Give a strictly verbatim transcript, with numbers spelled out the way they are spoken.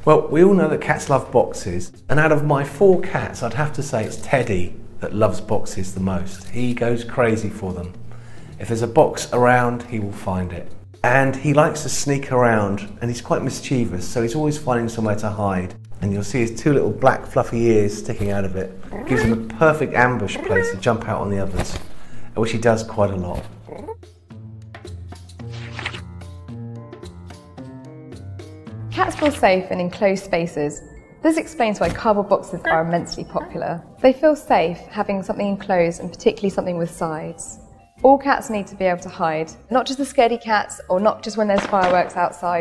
Well, we all know that cats love boxes, and out of my four cats, I'd have to say it's Teddy that loves boxes the most. He goes crazy for them. If there's a box around, he will find it. And he likes to sneak around, and he's quite mischievous, so he's always finding somewhere to hide. And you'll see his two little black fluffy ears sticking out of it. It gives him a perfect ambush place to jump out on the others, which he does quite a lot. Cats feel safe in enclosed spaces. This explains why cardboard boxes are immensely popular. They feel safe having something enclosed, and particularly something with sides. All cats need to be able to hide, not just the scaredy cats or not just when there's fireworks outside.